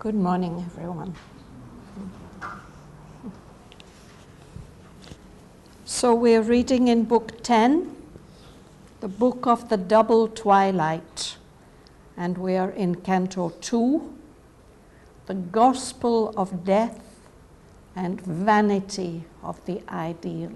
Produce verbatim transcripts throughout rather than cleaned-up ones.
Good morning, everyone. So we're reading in Book ten, the Book of the Double Twilight, and we are in Canto two, the Gospel of Death and Vanity of the Ideal.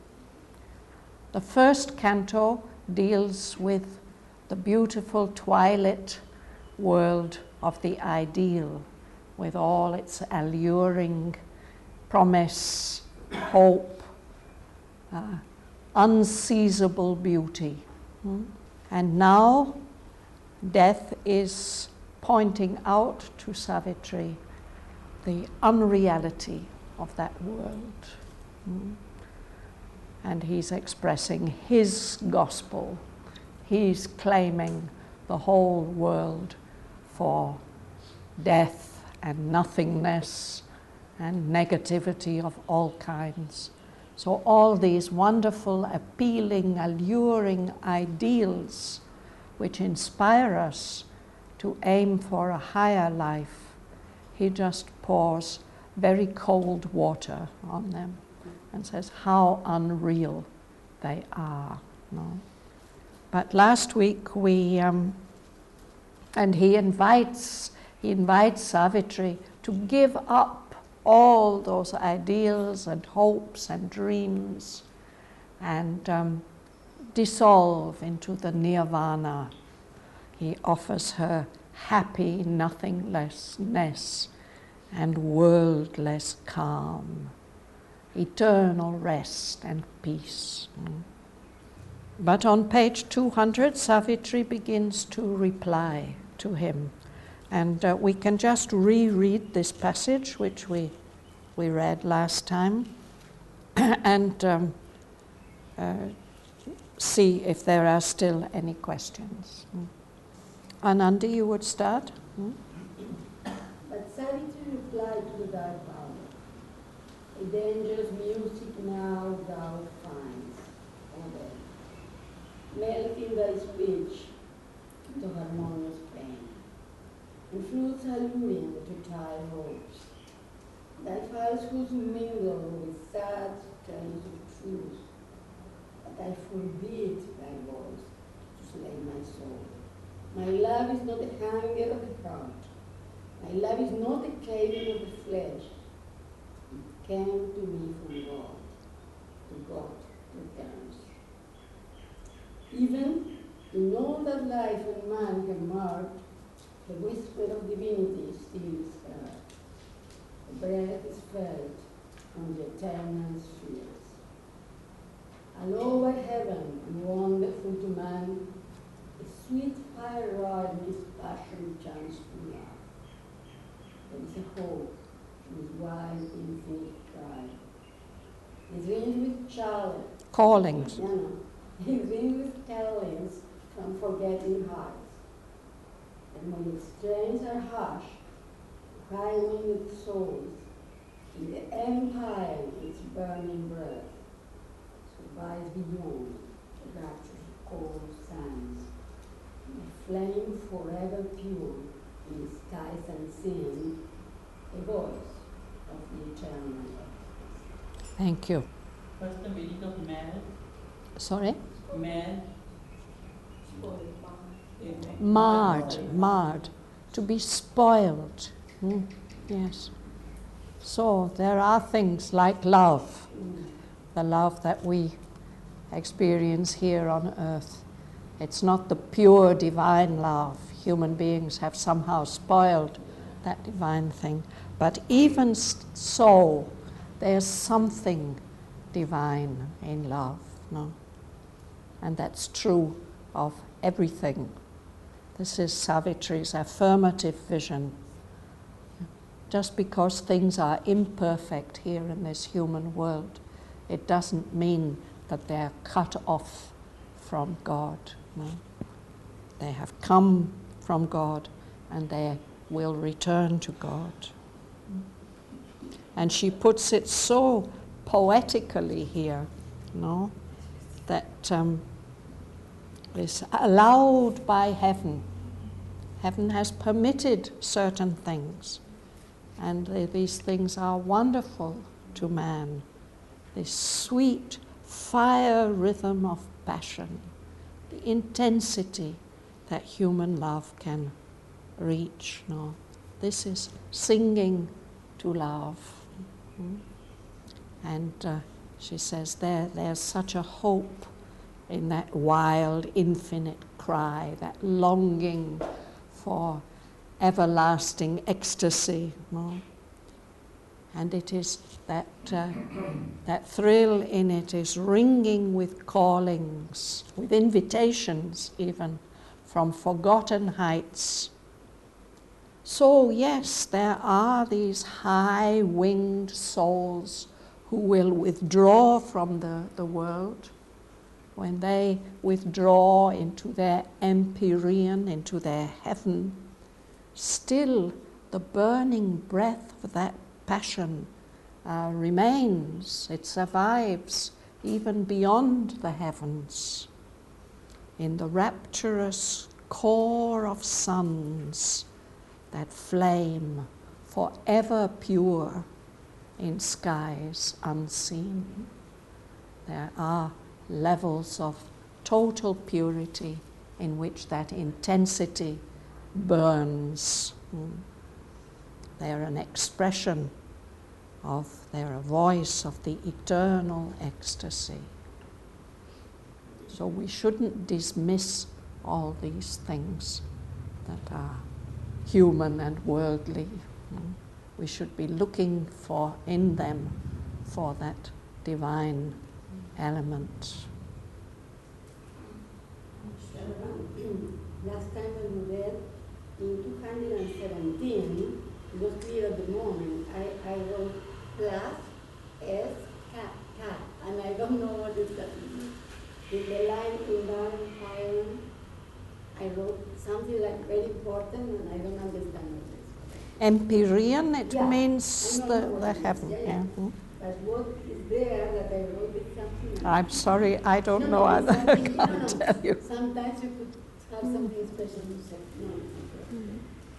The first canto deals with the beautiful twilight world of the ideal, with all its alluring promise, hope, uh, unseizable beauty. Mm. And now Death is pointing out to Savitri the unreality of that world. Mm. And he's expressing his gospel. He's claiming the whole world for death and nothingness and negativity of all kinds. So all these wonderful, appealing, alluring ideals which inspire us to aim for a higher life, he just pours very cold water on them and says how unreal they are. No? But last week we, um, and he invites He invites Savitri to give up all those ideals and hopes and dreams and um, dissolve into the nirvana. He offers her happy nothingness and worldless calm, eternal rest and peace. But on page two hundred, Savitri begins to reply to him. And uh, we can just reread this passage, which we, we read last time, and um, uh, see if there are still any questions. Mm. Anandi, you would start? Mm? But Savitri replied to the dark hour, a dangerous music now thou finds, O then, melting thy speech into harmonious pain, and fruits alluring to tired hopes. Thy falsehoods mingle with sad strains of truth, but I forbid thy voice to slay my soul. My love is not the hunger of the heart. My love is not the craving of the flesh. It came to me from God. To God returns. Even in all that life and man have marked, the whisper of divinity still is heard. The breath is felt from the eternal spheres. Allowed by heaven and wonderful to man, a sweet fire rod his passion chants to love. There is a hope in his wide infinite cry. His rings with challenge. Callings. No, no. His rings with callings from forgetting hearts. And when its strains are hushed, crying with souls, in the empire its burning breath survives beyond the rapture of cold sands, a flame forever pure in skies unseen, a voice of the eternal. Thank you. What's the meaning of mad? Sorry? Mad. Marred, marred, to be spoiled. Mm, yes. So there are things like love, the love that we experience here on earth. It's not the pure divine love. Human beings have somehow spoiled that divine thing. But even so, there's something divine in love, no? And that's true of everything. This is Savitri's affirmative vision. Just because things are imperfect here in this human world, it doesn't mean that they're cut off from God. No? They have come from God and they will return to God. And she puts it so poetically here, no? That um, is allowed by heaven. Heaven has permitted certain things And they, these things are wonderful to man. This sweet fire rhythm of passion, the intensity that human love can reach. No? This is singing to love. Mm. And uh, she says there, there's such a hope in that wild, infinite cry, that longing for everlasting ecstasy. No? And it is that, uh, that thrill in it is ringing with callings, with invitations even, from forgotten heights. So yes, there are these high-winged souls who will withdraw from the, the world. When they withdraw into their empyrean, into their heaven, still the burning breath of that passion uh, remains. It survives even beyond the heavens. In the rapturous core of suns that flame forever pure in skies unseen. There are levels of total purity in which that intensity burns. Mm. They're an expression of, they're a voice of the eternal ecstasy. So we shouldn't dismiss all these things that are human and worldly. Mm. We should be looking for in them for that divine element. Last time when we read in two hundred seventeen, it was clear at the moment, I, I wrote plus S cat, cat, and I don't know what is that. In the line in Darwin Ireland, I wrote something like very important, and I don't understand what it is. Empyrean, it Yeah, means I the, know what the it is, heaven. yeah, Yeah. yeah. Mm. But what is there that I wrote is something. I'm sorry, I don't no, know no, it's either. I something- no, can't no. tell you. Sometimes you could have something special to say. No, it's not right. Mm.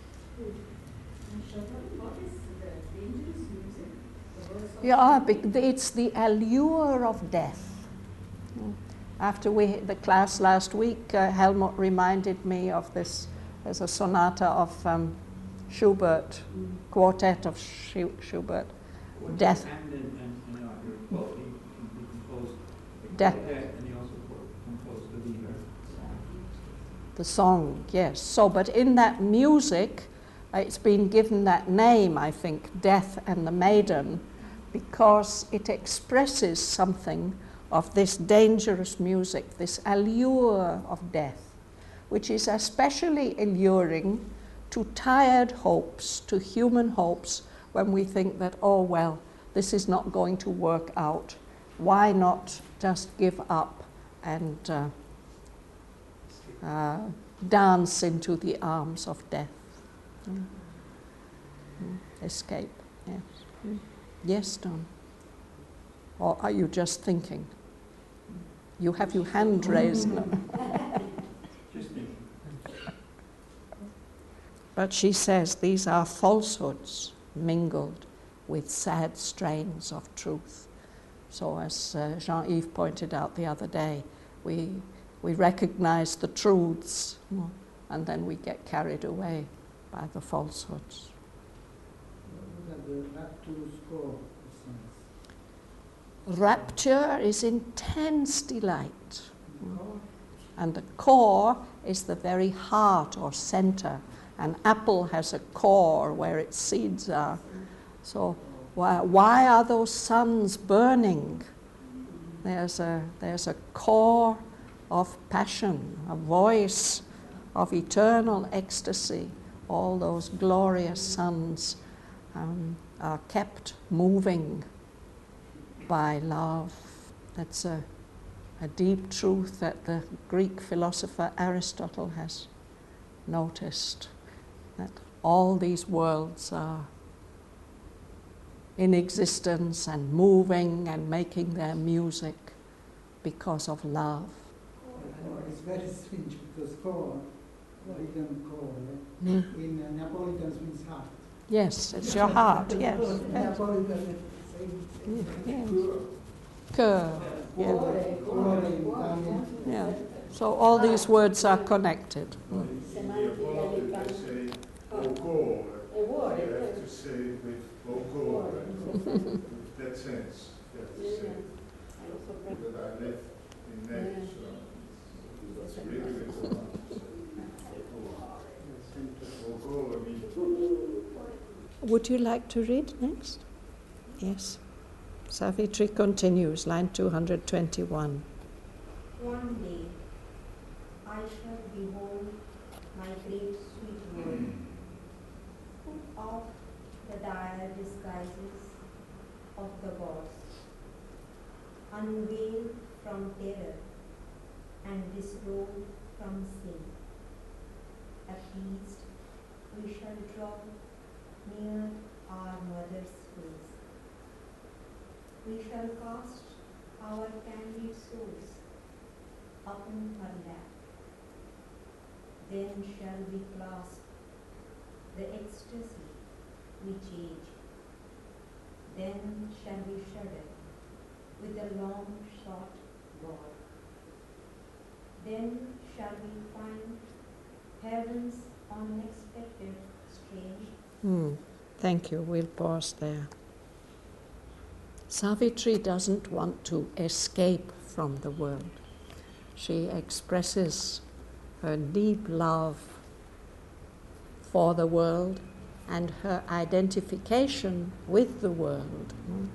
What is the dangerous music? The words of Yeah, bec- it's the allure of death. Mm. After we the class last week, uh, Helmut reminded me of this. There's a sonata of um, Schubert, Mm. quartet of Schu- Schubert. Death. And then, and, and, uh, he, well, he, he composed the Death. quartet, and he also co- composed the Lieder. The song, yes. So, but in that music, uh, it's been given that name, I think, Death and the Maiden, because it expresses something of this dangerous music, this allure of death, which is especially alluring to tired hopes, to human hopes, when we think that, oh, well, this is not going to work out. Why not just give up and uh, uh, dance into the arms of death? Mm. Mm. Escape, yes. Mm. Yes, Don. Or are you just thinking? You have your hand raised. No. Just thinking. But she says these are falsehoods mingled with sad strains of truth. So as uh, Jean-Yves pointed out the other day, we, we recognize the truths, you know, and then we get carried away by the falsehoods. The rapturous core sense. Rapture is intense delight. And the core is the very heart or center. An apple has a core where its seeds are. So why, why are those suns burning? There's a, there's a core of passion, a voice of eternal ecstasy. All those glorious suns um, are kept moving by love. That's a, a deep truth that the Greek philosopher Aristotle has noticed, that all these worlds are in existence and moving and making their music because of love. Core is very strange because core, Latin core, Mm. in uh, Napolitan means heart. Yes, it's your heart, yes. yes. That's all is the same. Yes. Cur, yeah. Cuore, cuore, cuore, um, yeah. So all these words are connected. Mm. semantically They can- say vocal. E vuole, You have eh? to say it with vocal, with that sense. You have to Sì, say, eh, lo so proprio. because I live in Naples, so it's really little. Vocal, I mean, Would you like to read next? Yes. Savitri continues, line two hundred twenty-one. One day I shall behold my great sweet world, put off the dire disguises of the gods, unveiled from terror and disrobed from sin. Appeased, we shall draw near our mother's face. We shall cast our candid souls upon her lap. Then shall we clasp the ecstasy which age. Then shall we shudder with the long shot God. Then shall we find heaven's unexpected strange. Hmm. Thank you. We'll pause there. Savitri doesn't want to escape from the world. She expresses her deep love for the world and her identification with the world.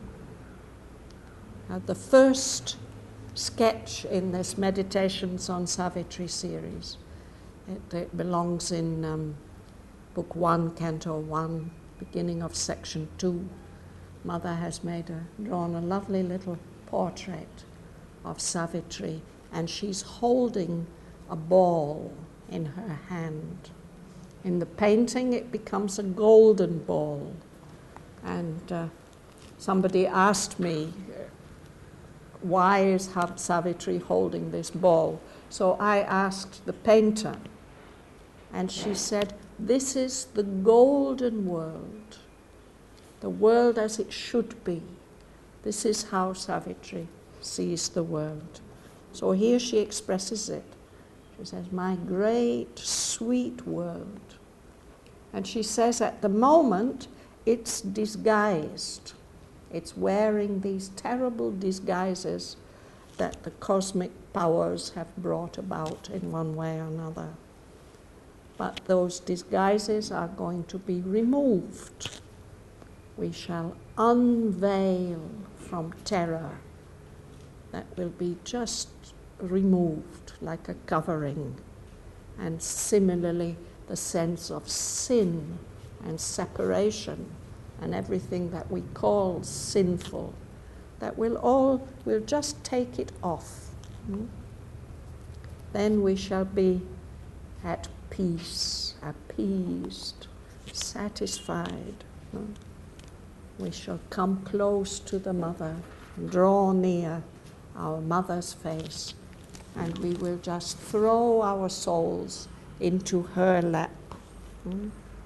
Uh, the first sketch in this Meditations on Savitri series, it, it belongs in um, Book one, Canto one, beginning of section two. Mother has made a, drawn a lovely little portrait of Savitri, and she's holding a ball in her hand. In the painting, it becomes a golden ball. And uh, somebody asked me, why is Savitri holding this ball? So I asked the painter, and she said, this is the golden world, the world as it should be. This is how Savitri sees the world. So here she expresses it. She says, my great, sweet world. And she says at the moment, it's disguised. It's wearing these terrible disguises that the cosmic powers have brought about in one way or another. But those disguises are going to be removed. We shall unveil from terror. That will be just removed like a covering. And similarly, the sense of sin and separation and everything that we call sinful, that we'll all, we'll just take it off. Hmm? Then we shall be at peace, appeased, satisfied. Hmm? We shall come close to the mother, draw near our mother's face, and we will just throw our souls into her lap. Hmm?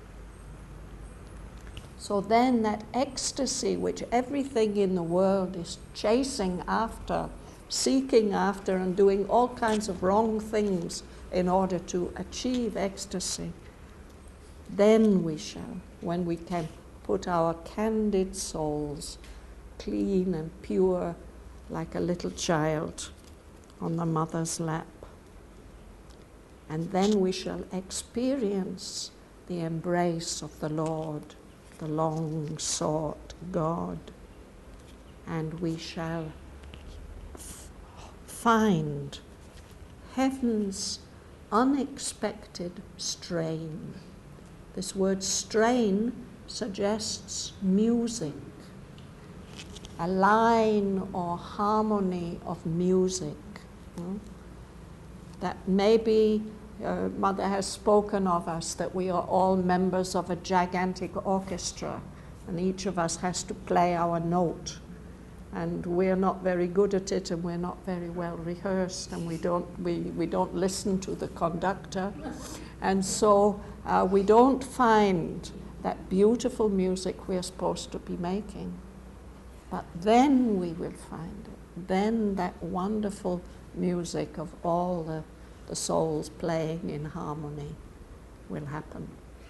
So then that ecstasy which everything in the world is chasing after, seeking after, and doing all kinds of wrong things in order to achieve ecstasy, then we shall, when we can put our candid souls, clean and pure like a little child, on the mother's lap. And then we shall experience the embrace of the Lord, the long-sought God, and we shall f- find heaven's unexpected strain. This word strain suggests music, a line or harmony of music. Hmm? That maybe uh, Mother has spoken of us, that we are all members of a gigantic orchestra, and each of us has to play our note. And we're not very good at it, and we're not very well rehearsed, and we don't, we, we don't listen to the conductor. And so uh, we don't find that beautiful music we're supposed to be making. But then we will find it. Then that wonderful music of all the, the souls playing in harmony will happen.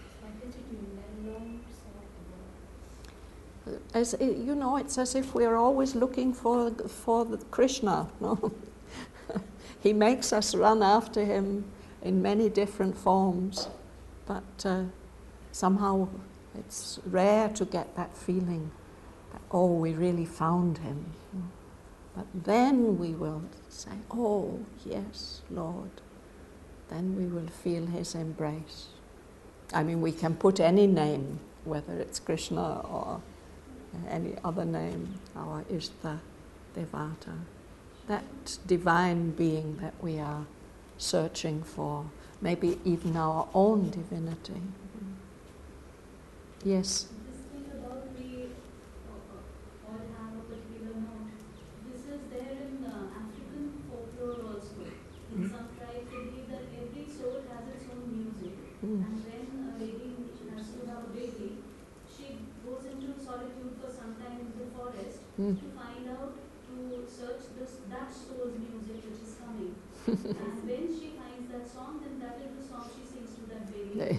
As you know, it's as if we're always looking for for the Krishna. No? He makes us run after him in many different forms, but uh, somehow it's rare to get that feeling that, oh, we really found him. But then we will say, oh, yes, Lord. Then we will feel his embrace. I mean, we can put any name, whether it's Krishna or any other name, our Ishta Devata, that divine being that we are searching for, maybe even our own divinity. Yes? This thing about we uh, all have a particular note, this is there in uh, African folklore also. In some tribes they believe that every soul has its own music, Mm. and when a lady has to have a baby, she goes into solitude for some time in the forest Mm. to find out, to search this, that soul's music which is coming. And when she finds that song, then that is the song she sings to that baby.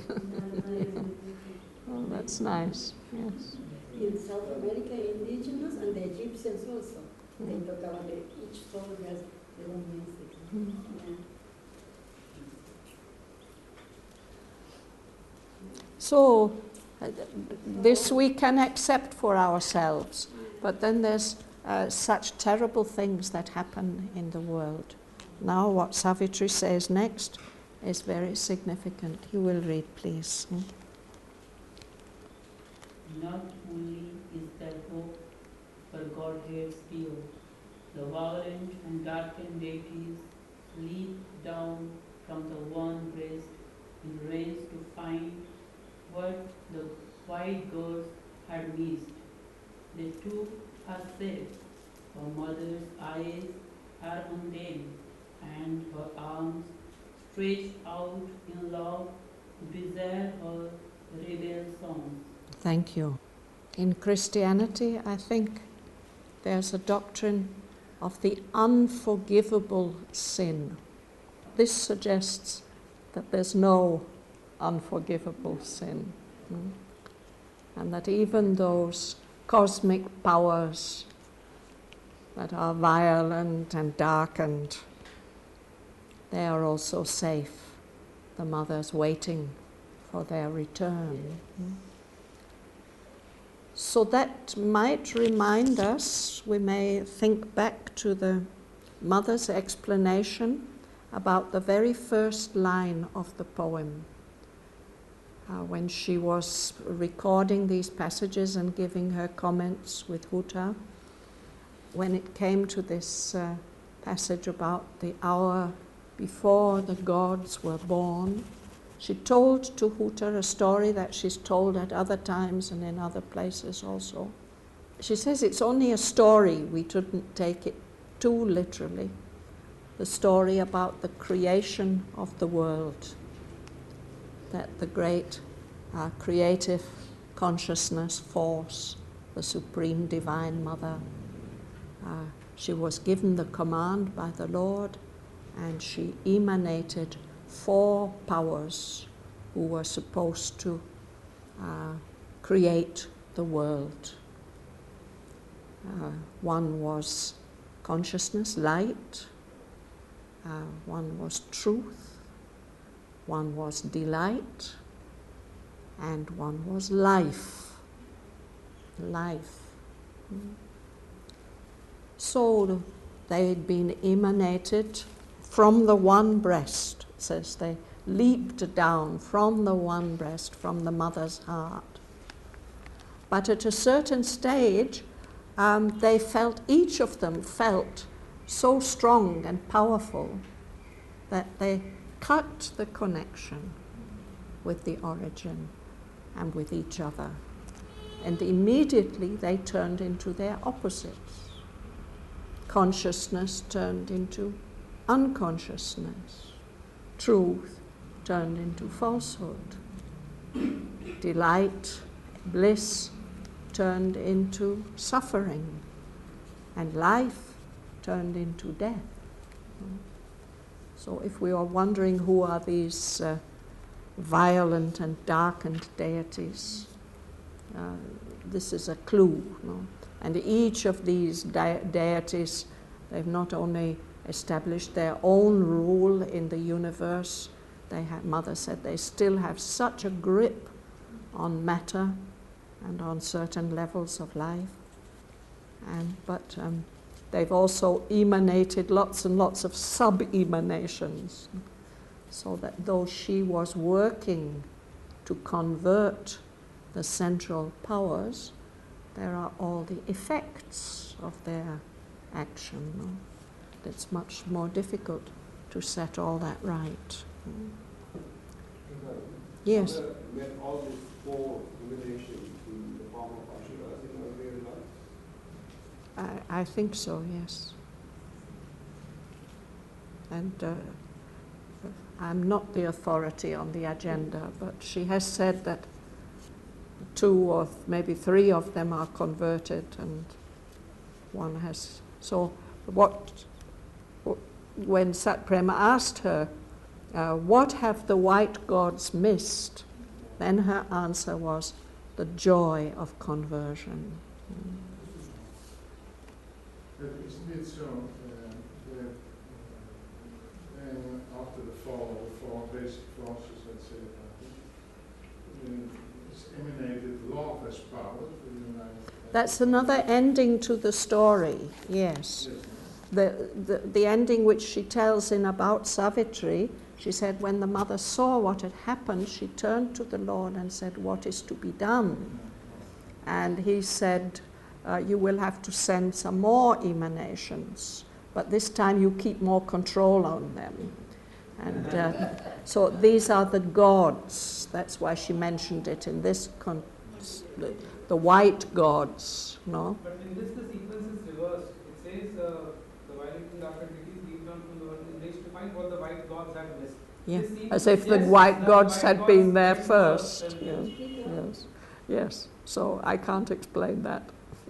Oh, that's nice, yes. In South America, indigenous and the Egyptians also, they Mm. talk about it. Each soul has their own music. Mm. Yeah. So, uh, this we can accept for ourselves, but then there's uh, such terrible things that happen in the world. Now what Savitri says next is very significant. You will read, please. Hmm? Not only is there hope for Godhead's view, the violent and darkened deities leap down from the one breast in race to find what the white girls had missed. They too are safe. Her mother's eyes are on them, and her arms stretched out in love beside her rebel songs. Thank you. In Christianity, I think there's a doctrine of the unforgivable sin. This suggests that there's no unforgivable sin. Mm? And that even those cosmic powers that are violent and darkened, they are also safe. The mother's waiting for their return. Mm? So that might remind us, we may think back to the mother's explanation about the very first line of the poem. Uh, when she was recording these passages and giving her comments with Hutta, when it came to this uh, passage about the hour before the gods were born, she told to Hutta a story that she's told at other times and in other places also. She says it's only a story, we shouldn't take it too literally. The story about the creation of the world, that the great uh, creative consciousness force, the Supreme Divine Mother, uh, she was given the command by the Lord, and she emanated four powers who were supposed to uh, create the world. Uh, one was consciousness, light. Uh, one was truth. One was delight. And one was life. Life. Mm. So they'd been emanated from the one breast. It says they leaped down from the one breast, from the mother's heart. But at a certain stage, um, they felt, each of them felt so strong and powerful that they cut the connection with the origin and with each other. And immediately they turned into their opposites. Consciousness turned into unconsciousness. Truth turned into falsehood. Delight bliss turned into suffering, and life turned into death. So if we are wondering who are these uh, violent and darkened deities, uh, this is a clue. No? And each of these de- deities, they've not only established their own rule in the universe, they have, Mother said, they still have such a grip on matter and on certain levels of life. And but um, they've also emanated lots and lots of sub-emanations, so that though she was working to convert the central powers, there are all the effects of their action. No? It's much more difficult to set all that right. Yes. Mother met all these four emanations in the form of Ashuras in her real life? I, I think so, yes. And uh, I'm not the authority on the agenda, but she has said that two or th- maybe three of them are converted, and one has. So, what? When Satprema asked her, uh, "What have the white gods missed?" then her answer was, "The joy of conversion." Mm. But isn't it so uh, that uh, and after the fall of the four basic forces, let's say, uh, it's emanated love as power to unite? That's another ending to the story, yes. Yes. The, the, the ending which she tells in About Savitri, she said when the mother saw what had happened, she turned to the Lord and said, "What is to be done?" And he said, uh, "You will have to send some more emanations, but this time you keep more control on them." And uh, so these are the gods. That's why she mentioned it in this con- the, the white gods, no? But in this, the sequence is reversed. It says uh, the violent and dark entities leave down from the world and reach to find what the white gods had missed. Yeah, This seems as to if the suggest white that gods white had gods been there came first. and Yes, then- yes, yes. So I can't explain that.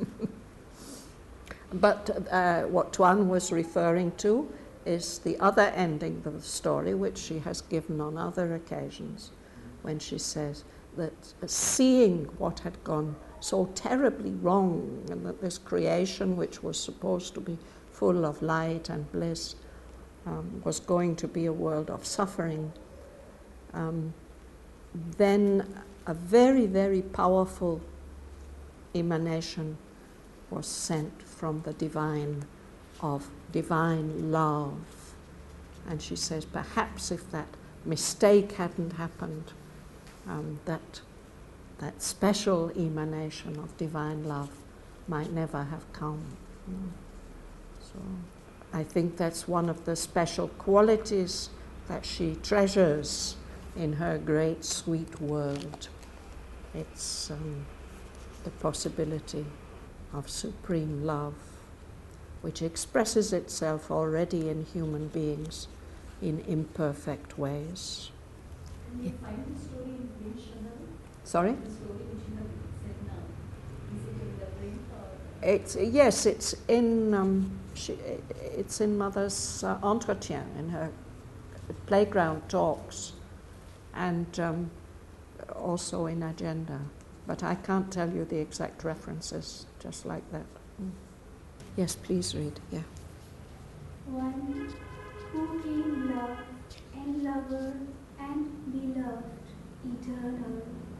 But uh, what Tuan was referring to is the other ending of the story, which she has given on other occasions, when she says that seeing what had gone so terribly wrong, and that this creation, which was supposed to be full of light and bliss, um, was going to be a world of suffering, um, then a very, very powerful emanation was sent from the divine, of divine love. And she says, perhaps if that mistake hadn't happened, um, that that special emanation of divine love might never have come. Mm. So I think that's one of the special qualities that she treasures in her great sweet world. It's um, the possibility of supreme love, which expresses itself already in human beings in imperfect ways. Can you find the story in Print Chanel? Sorry? The story which you have said now. Is it in the print or? It's, yes, it's in um, she, it's in Mother's uh, entretien, in her playground talks, and um, also in agenda. But I can't tell you the exact references, just like that. Mm. Yes, please read. Yeah. One who came loved and lover and beloved, eternal,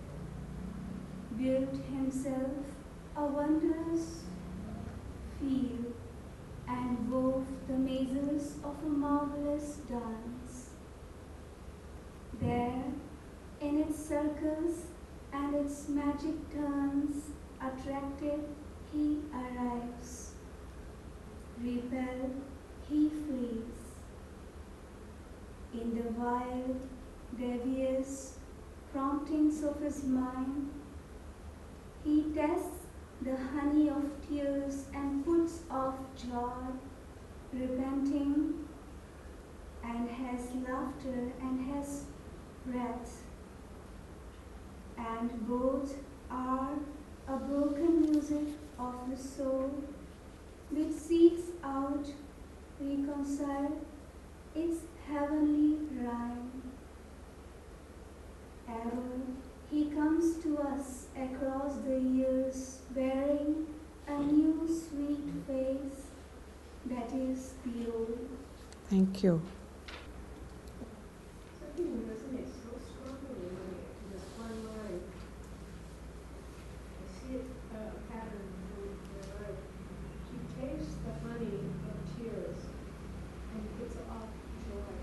built himself a wondrous field and wove the mazes of a marvelous dance. There, in its circles and its magic turns, attracted he arrives, repelled he flees. In the wild, devious promptings of his mind, he tests the honey of tears and puts off joy, repenting, and has laughter and has wrath, and both are a broken music of the soul which seeks out, reconcile its heavenly rhyme. Ever he comes to us across the years, bearing a new sweet face that is the old. Thank you. Something resonates so strongly with me, this one line. I see it, uh, a pattern in your life. She tastes the honey of tears and puts off joy.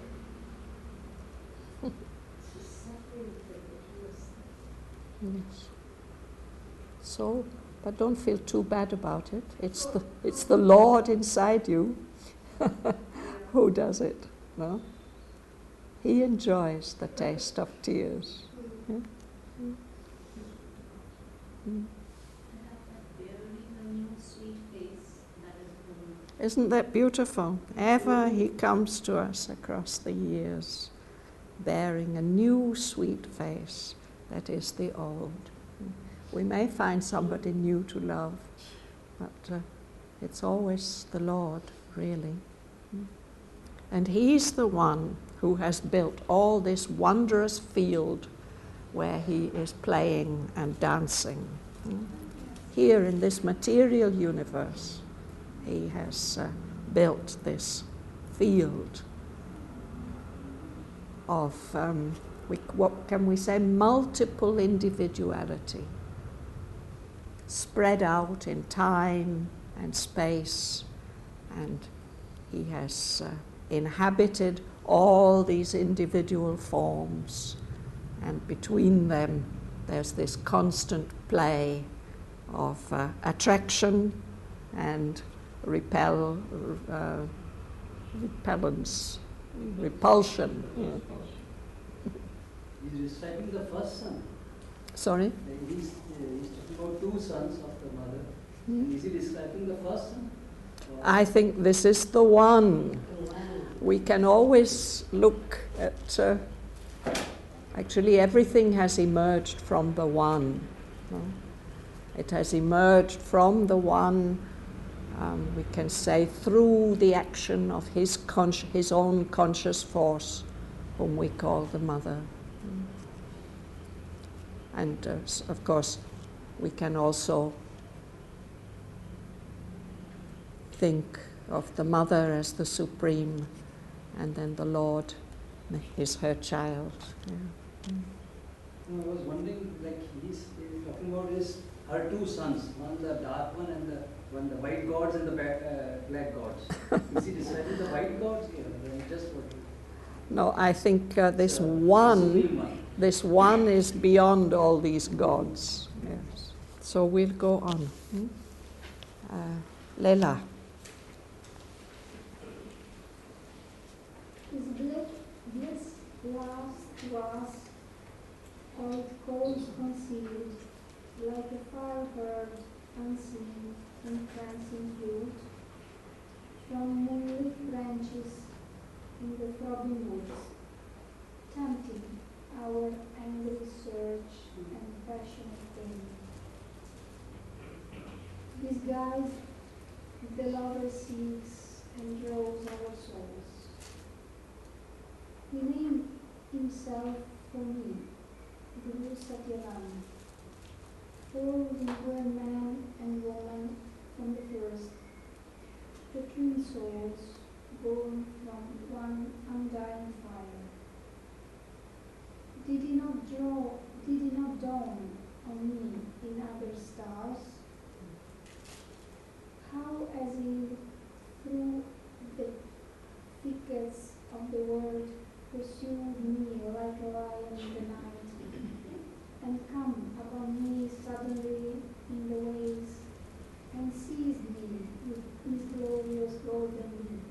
It's a suffering thing that you must Yes. So, but don't feel too bad about it. It's the it's the Lord inside you who does it. No? He enjoys the taste of tears. Yeah? Mm. Mm. Bearing a new sweet face that is old. Isn't that beautiful? Ever he comes to us across the years, bearing a new sweet face that is the old. We may find somebody new to love, but uh, it's always the Lord, really. And He's the one who has built all this wondrous field where He is playing and dancing. Here in this material universe, He has uh, built this field of, um, we, what can we say, multiple individuality, spread out in time and space, and He has uh, inhabited all these individual forms, and between them there's this constant play of uh, attraction and repel, uh, repellence, repulsion. Yeah. He's describing the first son. Sorry? He's, uh, he's talking about two sons of the mother. Hmm? Is he describing the first son? Or I think this is the one. We can always look at, uh, actually everything has emerged from the one. No? It has emerged from the one, um, we can say, through the action of his, con- his own conscious force, whom we call the mother. And uh, of course, we can also think of the mother as the supreme, and then the Lord is her child. Yeah. I was wondering, like he's, he's talking about his her two sons, one the dark one and the one the white gods and the black, uh, black gods. Is he describing the white gods here? Then just what? No, I think uh, this So, one, one. this one is beyond all these gods. Yes. So we'll go on. Hmm? Uh, Leila. His bliss, bliss last to us, or it calls concealed, like a fire bird unseen in prancing youth, from moonlit branches in the throbbing woods, tempting our angry search and passionate pain. Disguised, the lover seeks and draws our souls. He named himself for me, Guru Satyaram, for we were man and woman from the first, the twin souls born from one undying fire. Did he not draw, did he not dawn on me in other stars? How as he through the thickets of the world pursued me like a lion in the night, and come upon me suddenly in the ways, and seized me with his glorious golden leap.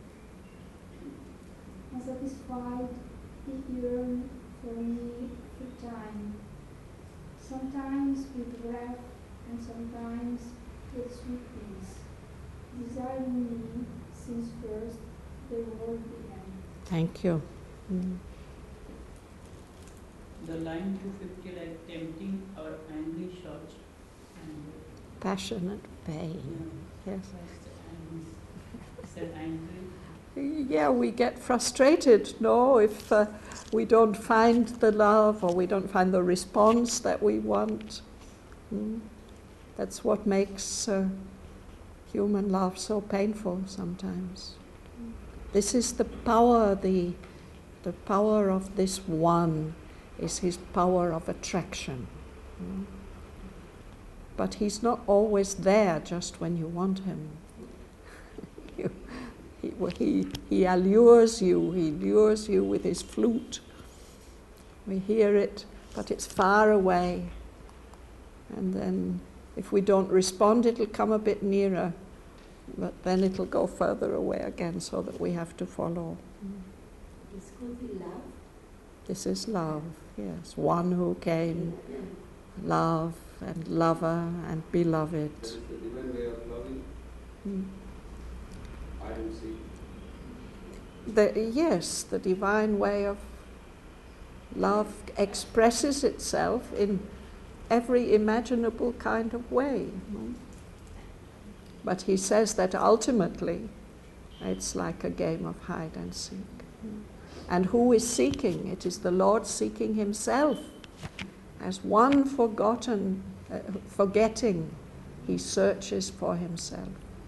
And satisfied, he yearned for me through time, sometimes with wrath and sometimes with sweet peace, desiring me since first the world began. Thank you. Mm. the line two fifty, like tempting our angry shouts and Passionate pain. yeah, Yes. Is that angry? Yeah, we get frustrated, no, if uh, we don't find the love or we don't find the response that we want. Mm. That's what makes uh, human love so painful sometimes. This is the power, the, the power of this one is his power of attraction. Mm. But he's not always there just when you want him. you, he, he, he allures you, he lures you with his flute. We hear it, but it's far away. And then if we don't respond, it'll come a bit nearer, but then it'll go further away again, so that we have to follow. It's called love. This is love, yes. One who came, love and lover and beloved. There is the divine way of loving. Mm. I don't see. The, yes, the divine way of love expresses itself in every imaginable kind of way. No? But he says that ultimately it's like a game of hide and seek. And who is seeking? It is the Lord seeking himself. As one forgotten, uh, forgetting, he searches for himself.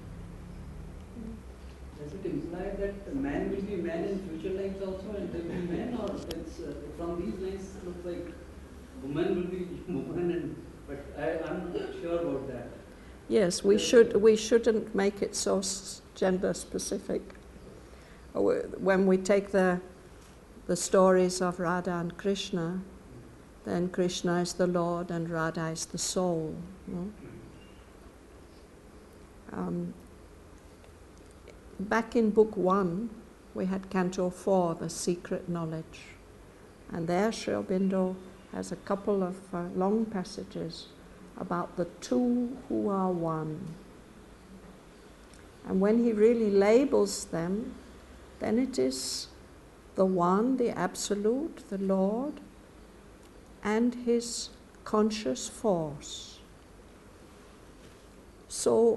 Does it imply that man will be man in future lives also, and there will be men, or it's, uh, from these lines it looks like woman will be woman, and but I, I'm not sure about that. Yes, we should. We shouldn't make it so s- gender specific. When we take the the stories of Radha and Krishna, then Krishna is the Lord and Radha is the soul. No? Um, back in book one, we had Canto four, the secret knowledge, and there Sri Aurobindo has a couple of uh, long passages about the two who are one. And when he really labels them, then it is the one, the absolute, the Lord, and his conscious force. So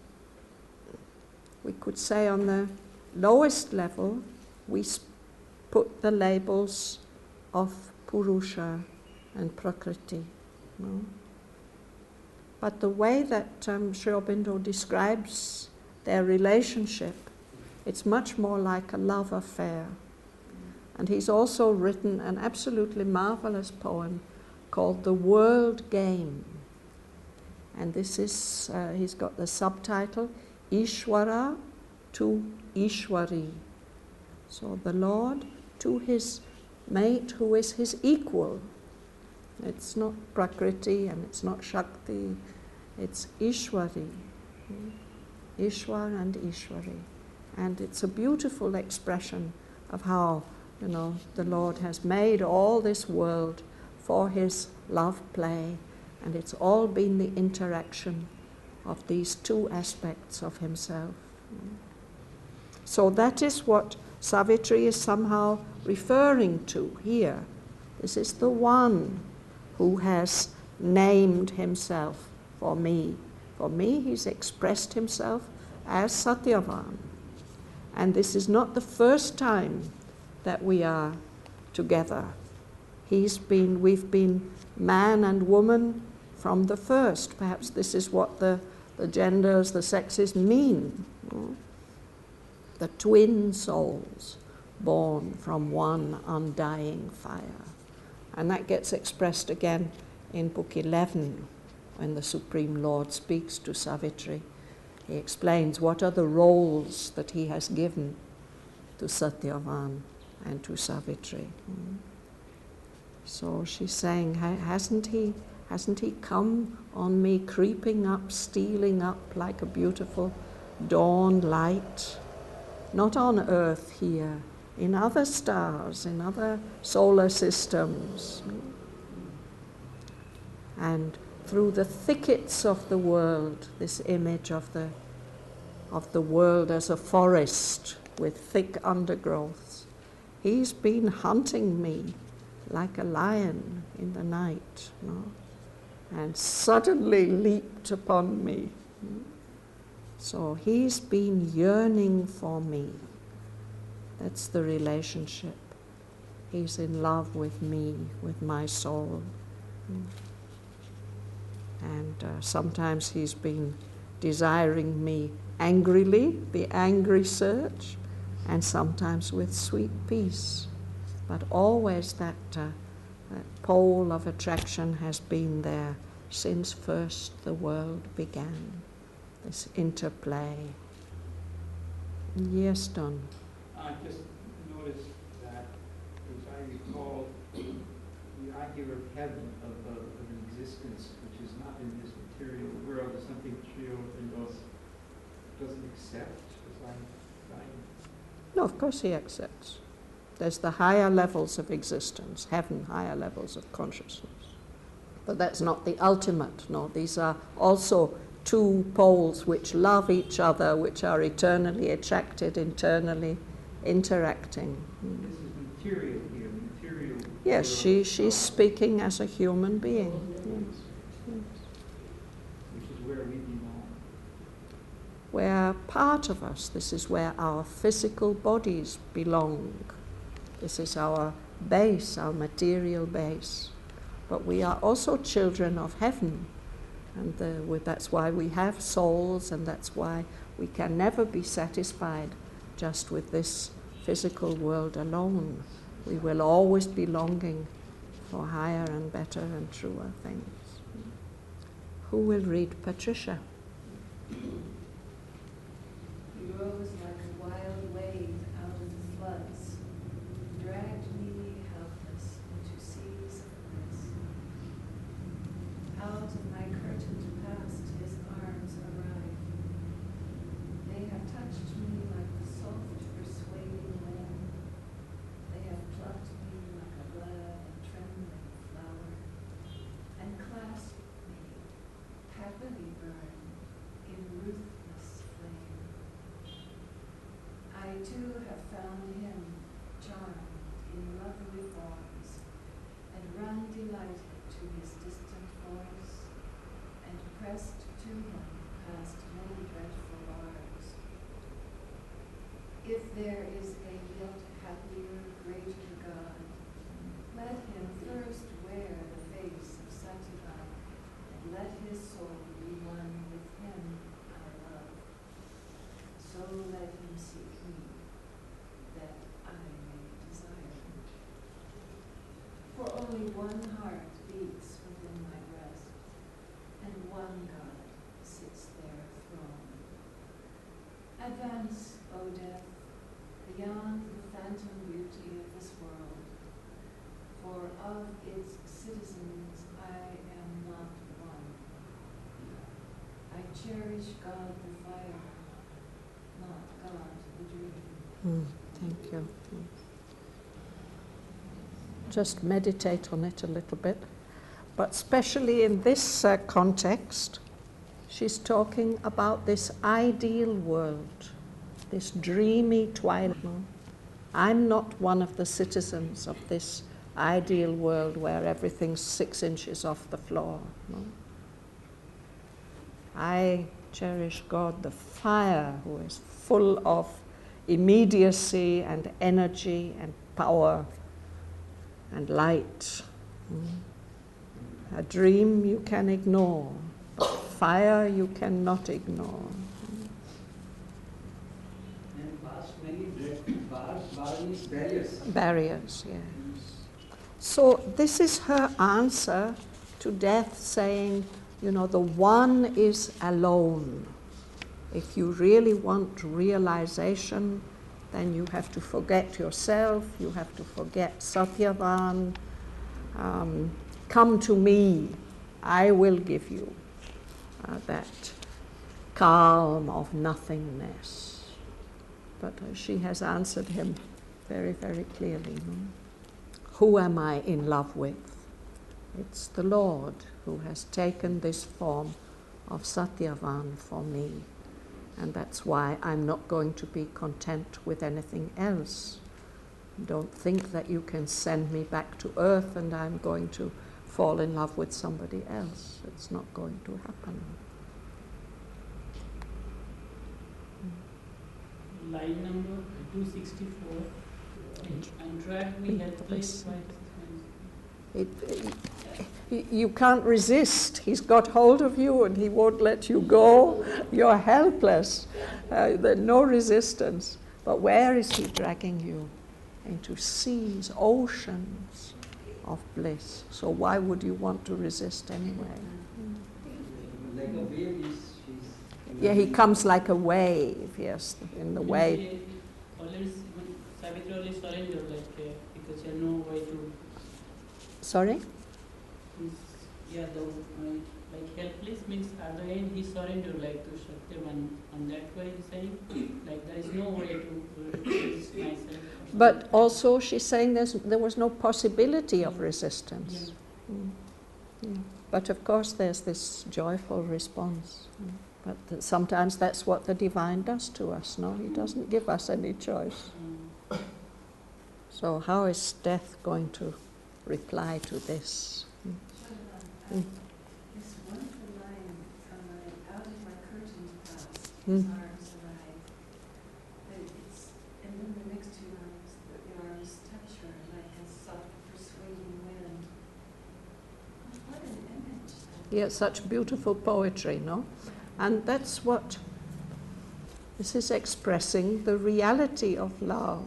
we could say on the lowest level, we put the labels of Purusha and Prakriti. No? But the way that um, Sri Aurobindo describes their relationship, it's much more like a love affair. And he's also written an absolutely marvelous poem called The World Game. And this is, uh, he's got the subtitle, Ishwara to Ishwari. So the Lord to his mate who is his equal. It's not Prakriti and it's not Shakti, it's Ishwari. Ishwar and Ishwari. And it's a beautiful expression of how, you know, the Lord has made all this world for his love play, and it's all been the interaction of these two aspects of himself. So that is what Savitri is somehow referring to here. This is the one who has named himself for me. For me, he's expressed himself as Satyavan. And this is not the first time that we are together. He's been, we've been man and woman from the first. Perhaps this is what the, the genders, the sexes mean. You know? The twin souls born from one undying fire. And that gets expressed again in Book eleven, when the Supreme Lord speaks to Savitri. He explains what are the roles that he has given to Satyavan and to Savitri. Mm. So she's saying, hasn't he, hasn't he come on me, creeping up, stealing up like a beautiful dawn light? Not on Earth here, in other stars, in other solar systems. And through the thickets of the world, this image of the, of the world as a forest with thick undergrowths, he's been hunting me like a lion in the night, no? And suddenly leaped upon me. So he's been yearning for me. That's the relationship. He's in love with me, with my soul. And uh, sometimes he's been desiring me angrily, the angry search, and sometimes with sweet peace. But always that, uh, that pole of attraction has been there since first the world began, this interplay. Yes, Don? I just noticed that, as I recall, the idea of heaven, of, uh, of an existence which is not in this material world, is something Sri Aurobindo doesn't accept, as I, I No, of course he accepts. There's the higher levels of existence, heaven, higher levels of consciousness. But that's not the ultimate, no. These are also two poles which love each other, which are eternally attracted, internally interacting. This is material here, material. Yes, she, she's speaking as a human being. Yes. Yes. Which is where we belong. Where part of us, this is where our physical bodies belong. This is our base, our material base. But we are also children of heaven. And the, with, that's why we have souls, and that's why we can never be satisfied just with this physical world alone. We will always be longing for higher and better and truer things. Who will read? Patricia? He rose like a wild wave out of the floods, dragged me helpless into seas of bliss. Out of my curtained past his arms arrive. They have touched me like the soft persuading wind. They have plucked me like a glad and trembling flower, and clasped me, happily burned in ruthless flame. I too have found him charmed in lovely forms, and run delighted to his distant voice, and pressed to him past many dreadful bars. If there is a yet happier, greater God, let him first wear the face of Satyavan, and let his soul be one with him I love. So let him seek me, that I may desire him. For only one heart beats within my breast, and one God sits there throned. Advance, O death, beyond the phantom beauty of this world, for of its citizens I am not one. I cherish God the fire, not God the dream. Mm, thank you. Mm. Just meditate on it a little bit. But especially in this uh, context, she's talking about this ideal world, this dreamy twilight. I'm not one of the citizens of this ideal world where everything's six inches off the floor. No? I cherish God, the fire, who is full of immediacy and energy and power and light. Mm. A dream you can ignore, but fire you cannot ignore. And past many bars, bars, barriers. Barriers, yes. So this is her answer to death, saying, you know, the one is alone. If you really want realization, then you have to forget yourself, you have to forget Satyavan. Um, come to me, I will give you uh, that calm of nothingness. But uh, she has answered him very, very clearly. No? Who am I in love with? It's the Lord who has taken this form of Satyavan for me. And that's why I'm not going to be content with anything else. Don't think that you can send me back to earth and I'm going to fall in love with somebody else. It's not going to happen. Line number two sixty-four. And drag me helpless by It, it, you can't resist. He's got hold of you and he won't let you go. You're helpless. Uh, there's no resistance. But where is he dragging you? Into seas, oceans of bliss. So why would you want to resist anyway? Like a wave, he's, she's Yeah, he comes like a wave, yes, in the wave. Always, Savitri always surrender, like, uh, because you know why to. Sorry? He's, yeah, the, uh, like helpless means at the end he surrendered, like to Shaktiman, and that way he's saying, like there is no way to resist myself. But also she's saying there's, there was no possibility of resistance. Yeah. Mm. Yeah. But of course there's this joyful response. Mm. But th- sometimes that's what the divine does to us, no? He doesn't give us any choice. Mm. So how is death going to reply to this? Mm. Mm. This wonderful line from my, out of my curtained past, Mm. his arms arrive. But it's, and then the next two lines, the, the arms touch her like a soft persuading wind. What an image. Yeah, such beautiful poetry, no? And that's what, this is expressing the reality of love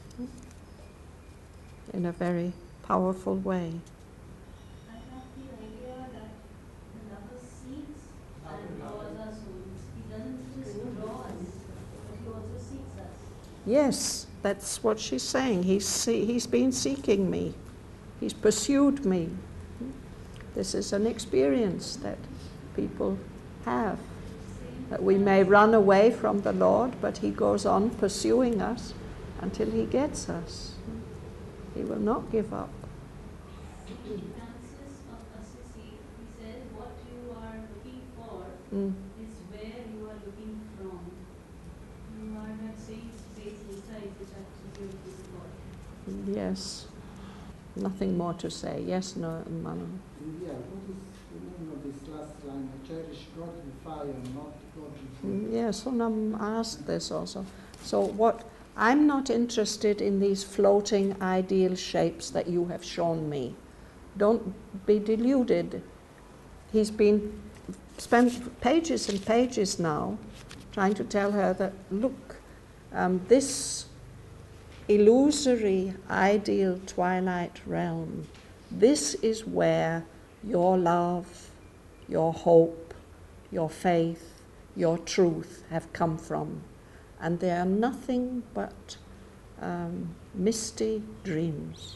in a very powerful way. I have the idea that the lover seeks and draws our souls. He doesn't just draw us, but he also seeks us. Yes, that's what she's saying. He's, see, he's been seeking me. He's pursued me. This is an experience that people have. That we may run away from the Lord, but he goes on pursuing us until he gets us. He will not give up. Francis of Assisi, he says, what you are looking for Mm. is where you are looking from. You are that same space inside which actually you're looking for. Yes. Nothing more to say. Yes, no, Manu. Yeah, what is the name of this last line? I cherish God in fire, not God in Mm, fire. Yes, Sonam asked this also. So what, I'm not interested in these floating ideal shapes that you have shown me. Don't be deluded. He's been spent pages and pages now trying to tell her that, look, um, this illusory ideal twilight realm, this is where your love, your hope, your faith, your truth have come from. And they are nothing but um, misty dreams.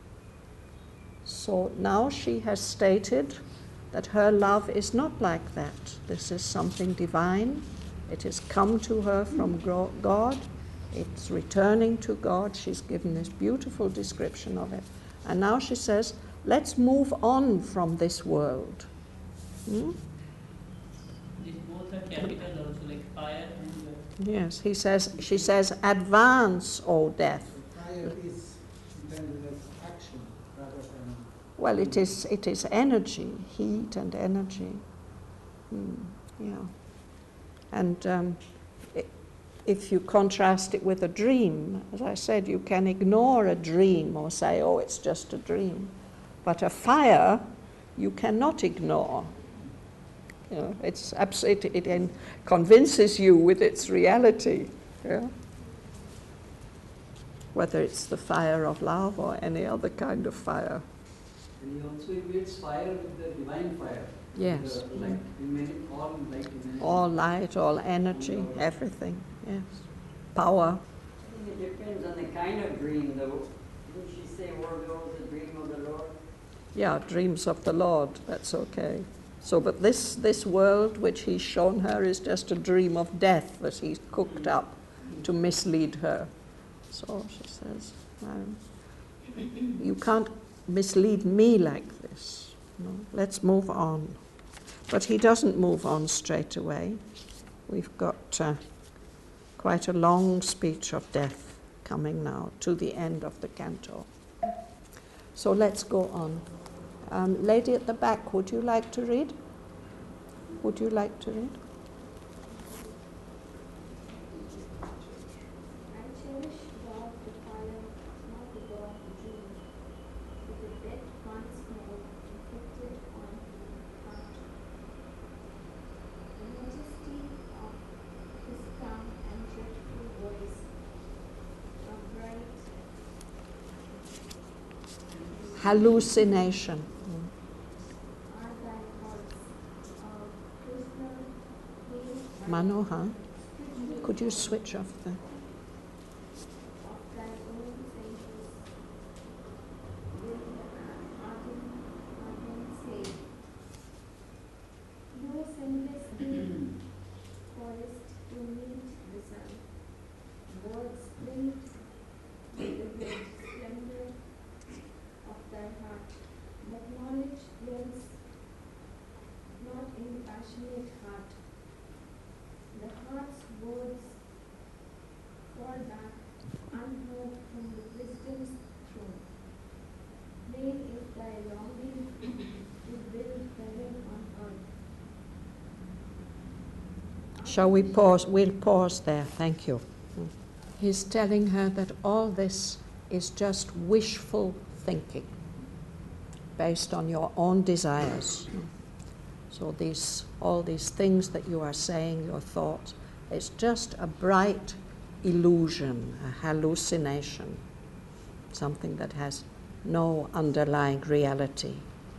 So now she has stated that her love is not like that. This is something divine. It has come to her from gro- God. It's returning to God. She's given this beautiful description of it. And now she says, let's move on from this world. Hmm? These both are capital also, like fire and uh, Yes, he says, she says, advance, O death. Fire is intended as action rather than. Well, it is, it is energy, heat and energy. Hmm, yeah. And um, i- if you contrast it with a dream, as I said, you can ignore a dream or say, oh, it's just a dream. But a fire, you cannot ignore. You know, it's abs- it, it en- convinces you with its reality. Yeah? Whether it's the fire of love or any other kind of fire. And he also equates fire with the divine fire. Yes. The, like, many, all light in All light, all energy, everything, yes. Power. I think it depends on the kind of dream, though. Didn't she say Orville was a dream of the Lord? Yeah, dreams of the Lord, that's okay. So, but this, this world which he's shown her is just a dream of death that he's cooked up to mislead her. So she says, um, you can't mislead me like this. No, let's move on. But he doesn't move on straight away. We've got uh, quite a long speech of death coming now to the end of the canto. So let's go on. Um, lady at the back, would you like to read? Would you like to read? I cherish God the fire, not the God the dream, with the death once more inflicted on my heart. The majesty of his calm and dreadful voice, a bright Hallucination. are thy thoughts, a prisoner held by Manohar, could you switch off the... of thy own senses, will ardent, ardent say, no sinless being, forest to meet the sun, words linked with the great splendor of thy heart, but knowledge dwells not in the passionate heart. The heart's words fall back unheard from the wisdom's throne. Vain is thy longing to build heaven on earth. Shall we pause? We'll pause there. Thank you. He's telling her that all this is just wishful thinking based on your own desires. So these, all these things that you are saying, your thoughts, it's just a bright illusion, a hallucination, something that has no underlying reality.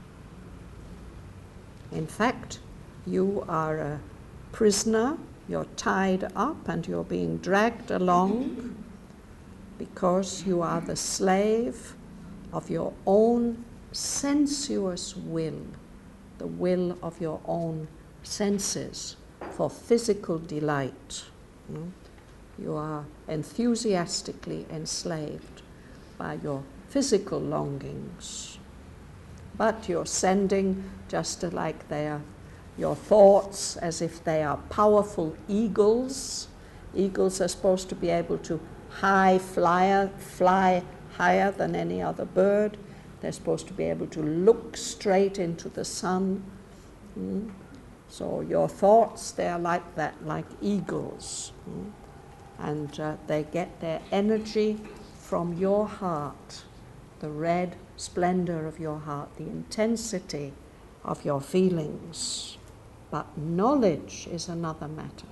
In fact, you are a prisoner, you're tied up and you're being dragged along because you are the slave of your own sensuous will, the will of your own senses for physical delight. Mm? You are enthusiastically enslaved by your physical longings. But you're sending, just like they are, your thoughts as if they are powerful eagles. Eagles are supposed to be able to high flyer, fly higher than any other bird. They're supposed to be able to look straight into the sun. Mm? So your thoughts, they're like that, like eagles. Mm? And uh, they get their energy from your heart, the red splendor of your heart, the intensity of your feelings. But knowledge is another matter.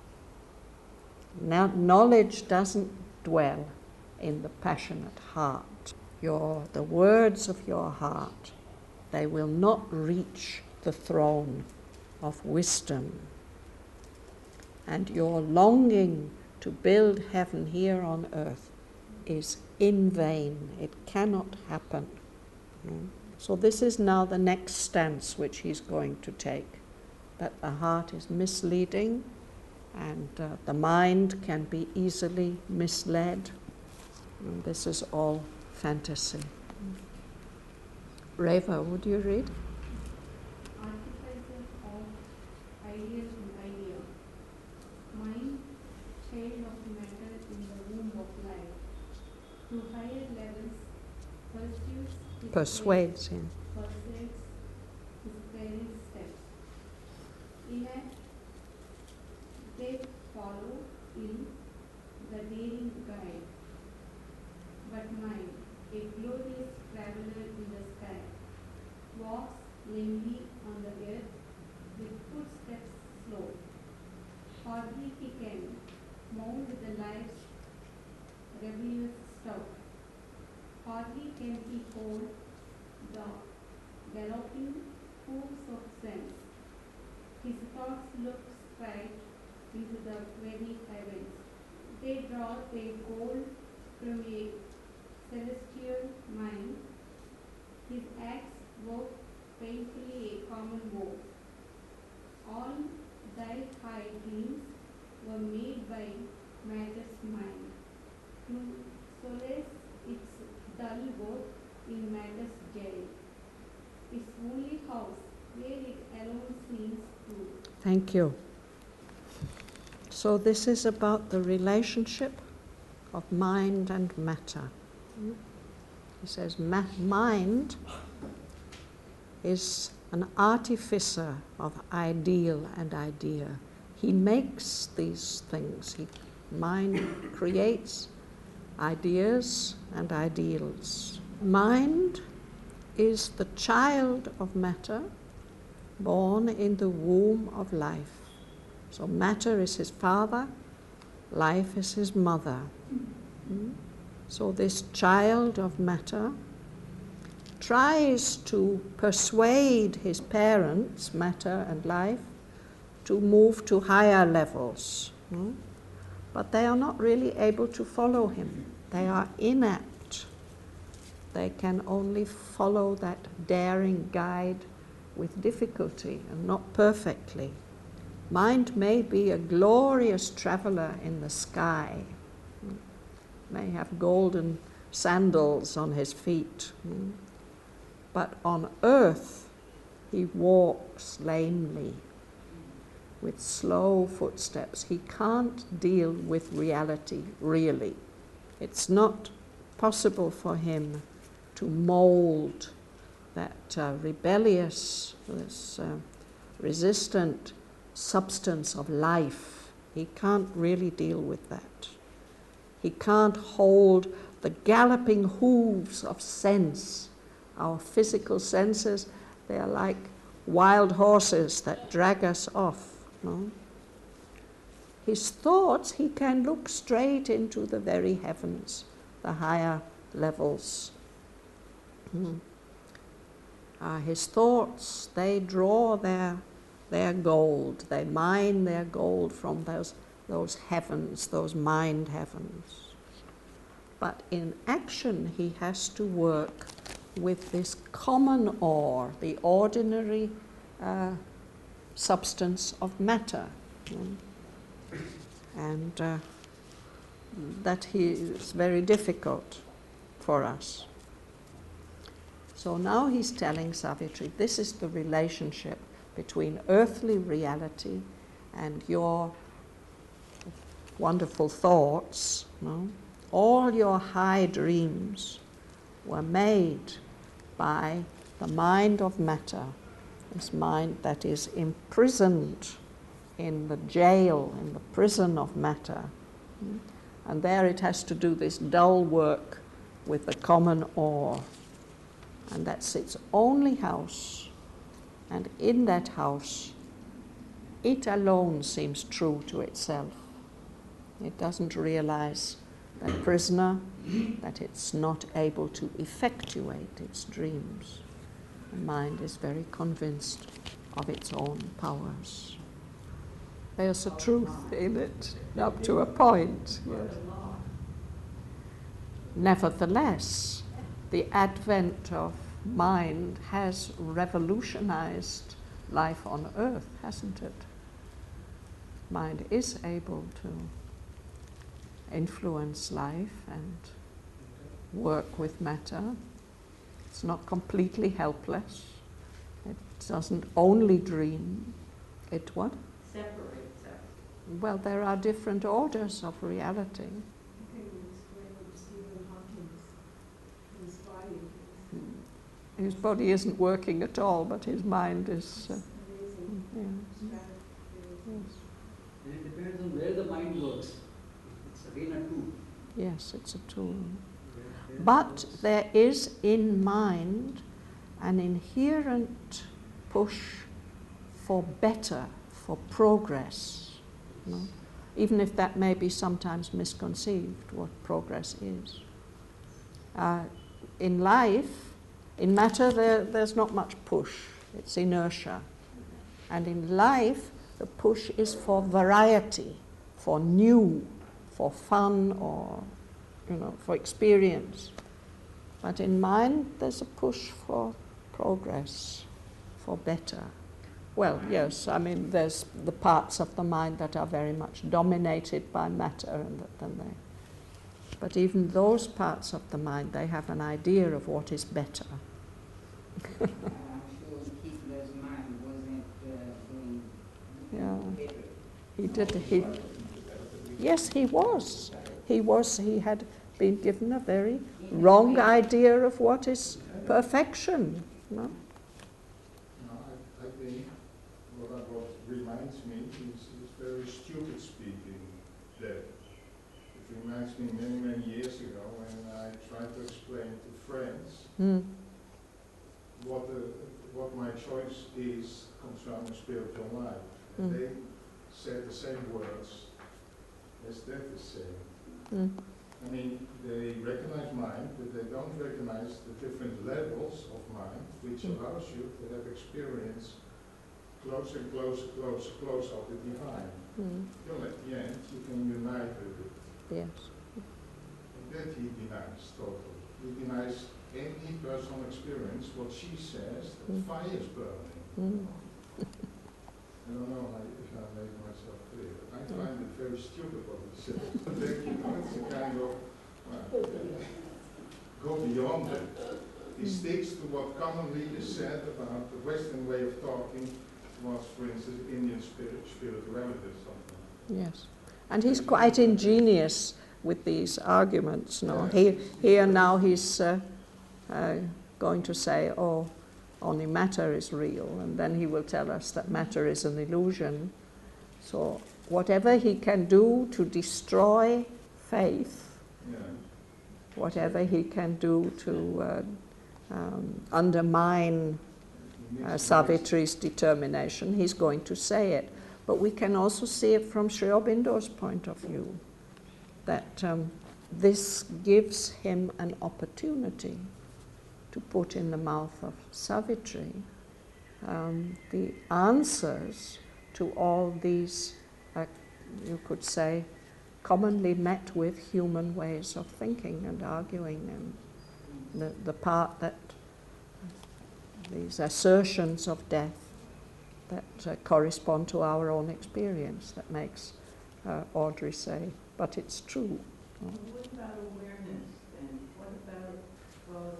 Now, knowledge doesn't dwell in the passionate heart. Your, the words of your heart, they will not reach the throne of wisdom. And your longing to build heaven here on earth is in vain. It cannot happen. Mm. So this is now the next stance which he's going to take, that the heart is misleading and uh, the mind can be easily misled. And this is all fantasy. Reva, would you read? Artificer of ideas and idea. Mind, child of matter in the womb of life. To higher levels, pursues his Persuades him. persuades his parents' steps. Inact, they follow in the daring guide. But mine, a glorious traveler in the sky, walks lamely on the earth with footsteps slow. Hardly he can mount the life's rebellious stout. Hardly can he hold the galloping hoofs of sense. His thoughts look straight into the very heavens. They draw their gold from a celestial mind. His acts work painfully a common woe. All thy high dreams were made by matter's mind, to solace its dull work in matter's jail, its only house where it alone seems true. Thank you. So this is about the relationship of mind and matter. He says ma mind is an artificer of ideal and idea. He makes these things. He, mind creates ideas and ideals. Mind is the child of matter, born in the womb of life. So matter is his father, life is his mother. So this child of matter tries to persuade his parents, matter and life, to move to higher levels. But they are not really able to follow him. They are inept. They can only follow that daring guide with difficulty and not perfectly. Mind may be a glorious traveler in the sky, may have golden sandals on his feet, but on earth he walks lamely with slow footsteps. He can't deal with reality, really. It's not possible for him to mold that uh, rebellious, this uh, resistant substance of life. He can't really deal with that. He can't hold the galloping hooves of sense. Our physical senses, they are like wild horses that drag us off. No? His thoughts, he can look straight into the very heavens, the higher levels. Hmm. Uh, his thoughts, they draw their, their gold, they mine their gold from those, those heavens, those mind heavens. But in action, he has to work with this common ore, the ordinary uh, substance of matter. Mm. And uh, that he is very difficult for us. So now he's telling Savitri, this is the relationship between earthly reality and your wonderful thoughts. No? All your high dreams were made by the mind of matter, this mind that is imprisoned in the jail, in the prison of matter. And there it has to do this dull work with the common ore. And that's its only house. And in that house, it alone seems true to itself. It doesn't realize, that prisoner, that it's not able to effectuate its dreams. The mind is very convinced of its own powers. There's a truth in it, up to a point. Yes. Nevertheless, the advent of mind has revolutionized life on earth, hasn't it? Mind is able to influence life and work with matter. It's not completely helpless. It doesn't only dream. It what? Separates us. Well, there are different orders of reality. His body isn't working at all, but his mind is... Uh, yeah. Yes. And it depends on where the mind works. It's again a tool. Yes, it's a tool. But there is in mind an inherent push for better, for progress. You know? Even if that may be sometimes misconceived, what progress is. Uh, in life, in matter, there, there's not much push. It's inertia. And in life, the push is for variety, for new, for fun, or, you know, for experience. But in mind, there's a push for progress, for better. Well, yes, I mean, there's the parts of the mind that are very much dominated by matter, and that, then they. But even those parts of the mind, they have an idea of what is better. I'm sure Hitler's mind wasn't uh, doing Yeah, better. he did. He, yes, he was. he was, he had been given a very wrong idea of what is perfection. No? No, I, I think what, I, what reminds me is, is very stupid speaking there. It reminds me many, many years ago when I tried to explain to friends Mm. what, the, what my choice is concerning spiritual life. And Mm. they said the same words as that is saying. Mm. I mean, they recognize mind, but they don't recognize the different levels of mind, which Mm. allows you to have experience closer and closer, closer, closer of the divine. Mm. Till at the end, you can unite with it. Yes. And that he denies totally. He denies any personal experience. What she says, that Mm. fire is burning. Mm. I don't know how, if I made myself clear, but I find it very stupid what he says. But then, you know, it's a kind of, well, go beyond that. He sticks to what commonly is said about the Western way of talking was, for instance, Indian spirit, spirituality or something. Yes. And he's quite ingenious with these arguments. No? He, here now he's uh, uh, going to say, oh, only matter is real, and then he will tell us that matter is an illusion. So whatever he can do to destroy faith, Yeah. whatever he can do to uh, um, undermine uh, Savitri's determination, he's going to say it. But we can also see it from Sri Aurobindo's point of view, that um, this gives him an opportunity to put in the mouth of Savitri um, the answers to all these, uh, you could say, commonly met with human ways of thinking and arguing, and the, the part that these assertions of death that uh, correspond to our own experience, that makes uh, Audrey say, but it's true. Well, what about awareness then? What about uh,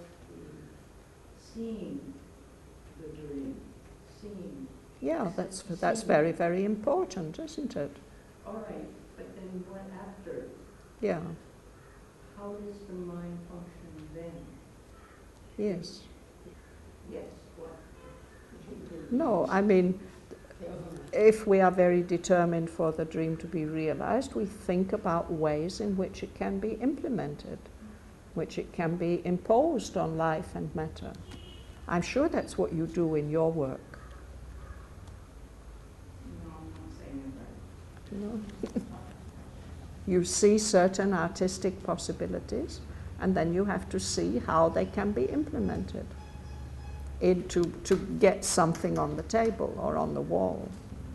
seeing the dream? Seeing? Yeah, that's, that's very, very important, isn't it? All right, but then what after? Yeah, How does the mind function then? yes. Yes, what? No, I mean, if we are very determined for the dream to be realized, we think about ways in which it can be implemented, which it can be imposed on life and matter. I'm sure that's what you do in your work. No, I'm not saying that. You know? You see certain artistic possibilities, and then you have to see how they can be implemented into to get something on the table or on the wall.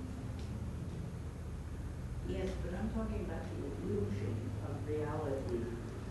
Yes, but I'm talking about the illusion of reality.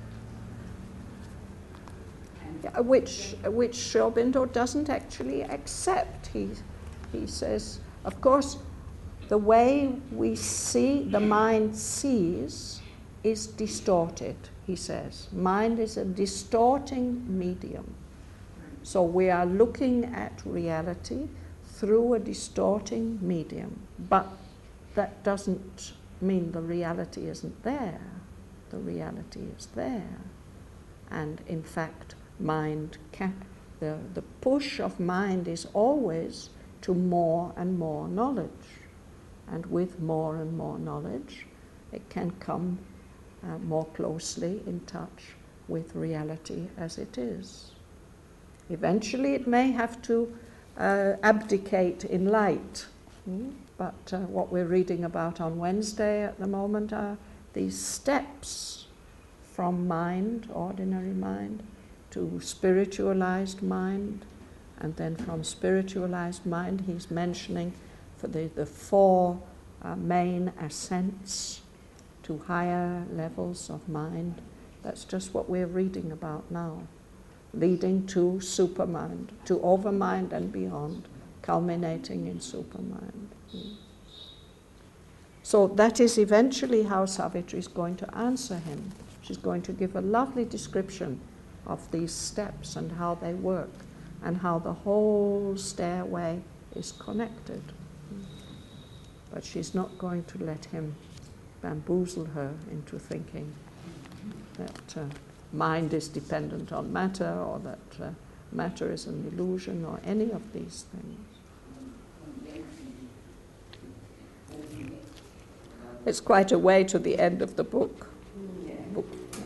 And Yeah, which which Sri Aurobindo doesn't actually accept. He he says, of course, the way we see, the mind sees, is distorted, he says. Mind is a distorting medium. So we are looking at reality through a distorting medium. But that doesn't mean the reality isn't there. The reality is there. And in fact, mind can, the, the push of mind is always to more and more knowledge. And with more and more knowledge, it can come uh, more closely in touch with reality as it is. Eventually it may have to uh, abdicate in light, mm? but uh, what we're reading about on Wednesday at the moment are these steps from mind, ordinary mind, to spiritualized mind, and then from spiritualized mind he's mentioning for the, the four uh, main ascents to higher levels of mind. That's just what we're reading about now, leading to supermind, to overmind and beyond, culminating in supermind. Mm. So that is eventually how Savitri is going to answer him. She's going to give a lovely description of these steps and how they work and how the whole stairway is connected. But she's not going to let him bamboozle her into thinking that uh, mind is dependent on matter, or that uh, matter is an illusion, or any of these things. It's quite a way to the end of the book. book.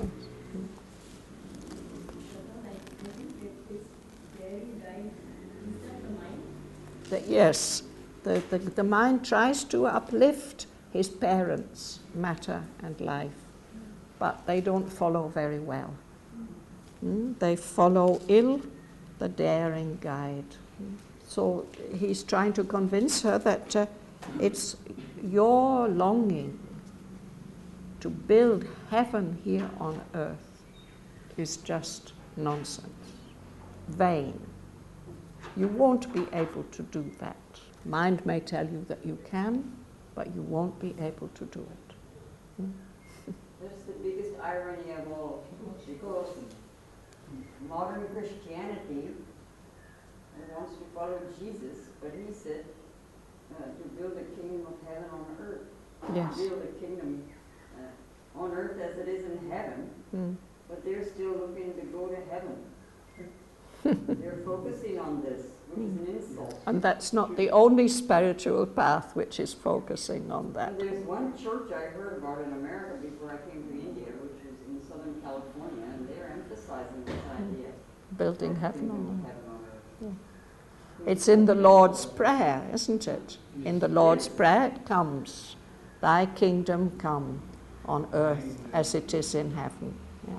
The, yes, the, the, the mind tries to uplift his parents, matter and life, but they don't follow very well. Mm? They follow ill the daring guide. Mm? So he's trying to convince her that uh, it's your longing to build heaven here on earth is just nonsense, vain. You won't be able to do that. Mind may tell you that you can, but you won't be able to do it. Hmm? That's the biggest irony of all, because modern Christianity wants to follow Jesus, but he said uh, to build a kingdom of heaven on earth. Yes. Build a kingdom uh, on earth as it is in heaven, Mm. but they're still looking to go to heaven. They're focusing on this, which is an insult. And that's not the only spiritual path which is focusing on that. And there's one church I heard about in America before I came to India, which is in Southern California, and they're emphasizing this idea. Building heaven on Heaven on earth. Yeah. It's in the Lord's Prayer, isn't it? In the Lord's Prayer it comes, thy kingdom come on earth as it is in heaven. Yeah.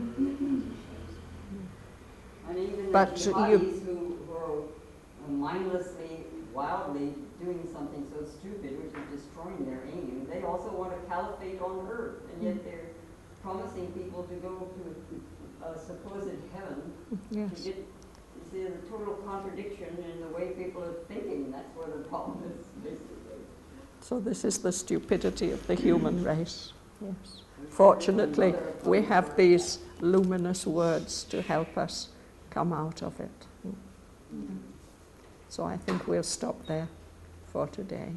And even But the you- jihadis who, who are mindlessly, wildly doing something so stupid, which is destroying their aim, they also want a caliphate on earth, and yet they're promising people to go to a supposed heaven. Yes. To get, you see, there's a total contradiction in the way people are thinking. That's where the problem is, basically. So this is the stupidity of the human race. Yes. Fortunately, we have these luminous words to help us come out of it. Mm. So I think we'll stop there for today.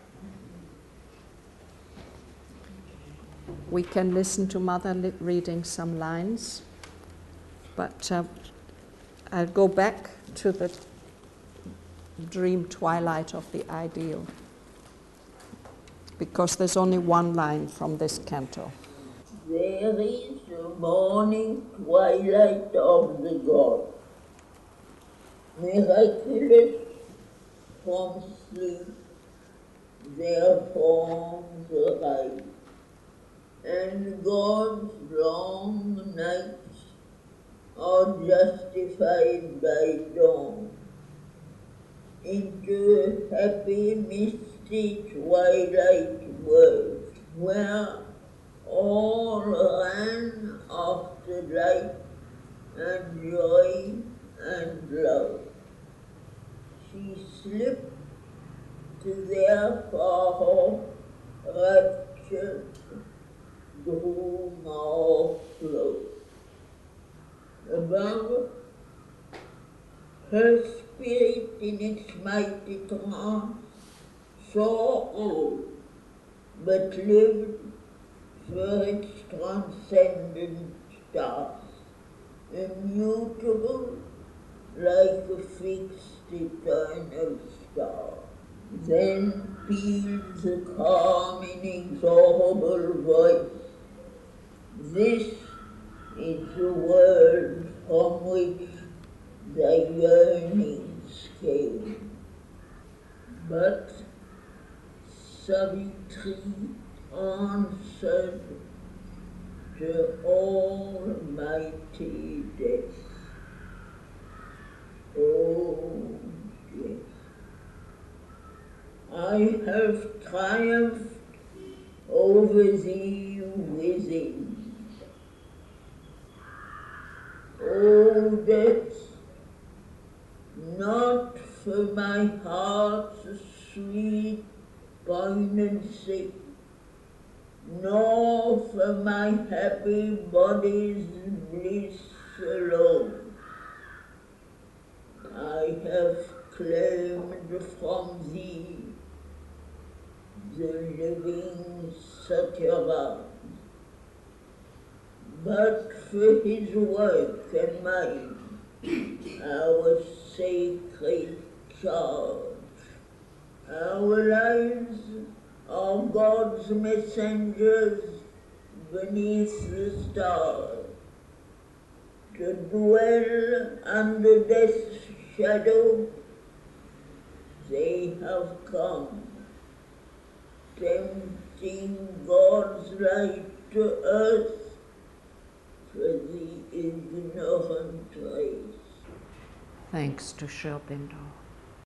We can listen to Mother li- reading some lines, but uh, I'll go back to the dream twilight of the ideal, because there's only one line from this canto. There is the morning twilight of the gods, miraculous from sleep, their forms arise, and God's long nights are justified by dawn into a happy, misty twilight world, where all ran after light and joy and love. She slipped to their far-off rapture, grew more close. Above, her spirit in its mighty trance saw all, but lived for its transcendent stars, immutable like a fixed eternal star. Then peals a calm, inexorable voice. This is the world from which the yearnings came. But Savitri answered to almighty death. Oh, yes, I have triumphed over thee within. Oh, death, not for my heart's sweet poignancy, nor for my happy body's bliss alone. I have claimed from thee the living Satyavama, but for his work and mine, our sacred charge. Our lives are God's messengers beneath the stars, to dwell under death's shadow. They have come, tempting God's light to earth for the ignorant race. Thanks to Sri Aurobindo.